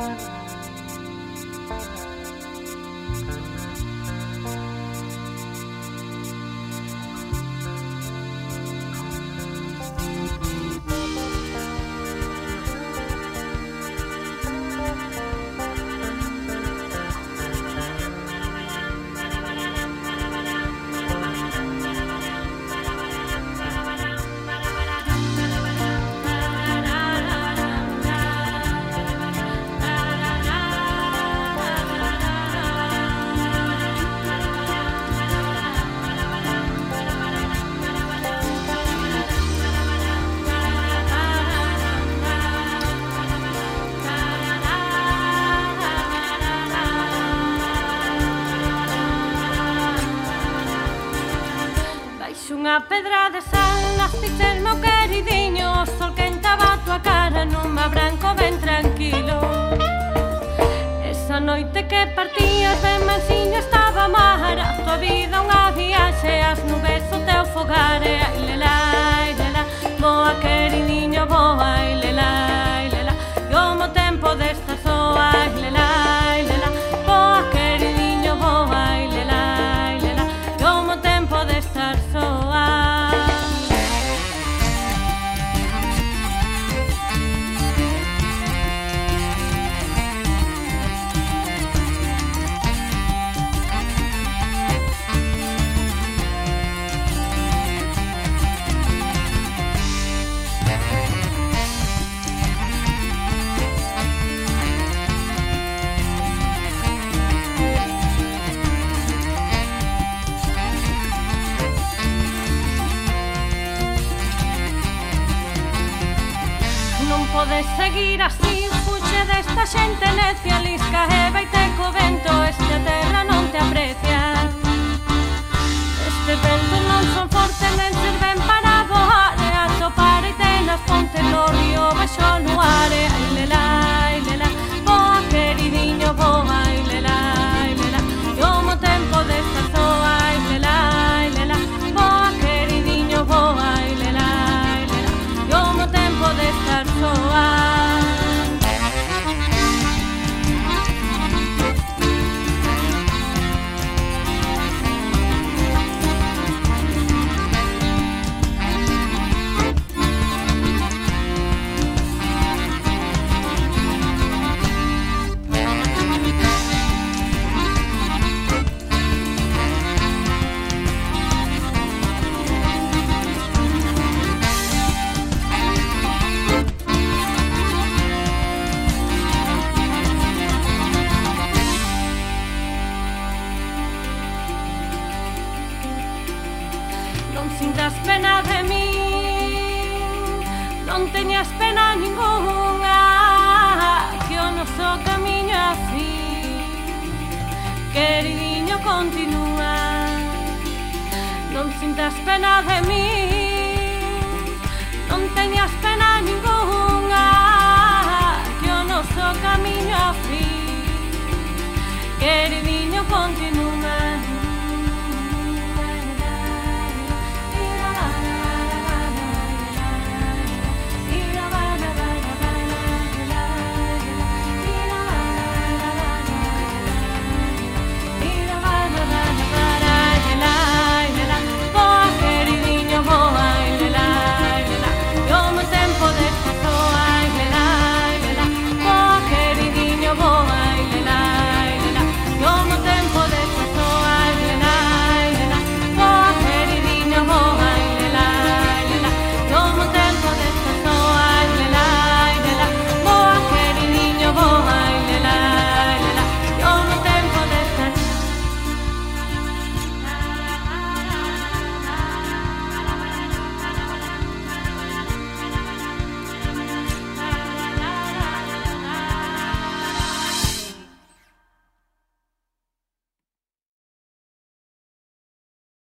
Unha pedra de sal, naciches meu queridiño, o sol quentaba a tua cara nun mar branco ben tranquilo. Esa noite que partías ben mansiño estaba a mar, a tua vida unha viaxe, as nubes o teu fogar. Ai lela, boa queridiño, boa, ai lela, e o mo tempo desta soa, ai lela, boa queridiño, boa, ai lela, e o mo tempo desta soa. Non podes seguir así, fuxe desta xente necia, lisca e vaite co vento, esta terra non te aprecia. Estes ventos non son fortes, nen serven para voar, e atopar e ten as pontes no río baixo no ar. Ai lela, boa queridiño, boa, ai lela, e o mo tempo desta soa, ai lela, boa queridiño, boa, ai lela, e o mo tempo desta soa. Non sintas pena de min, non teñas pena ninguna, que o noso camiño é así, queridiño, continúa. Non sintas pena de min,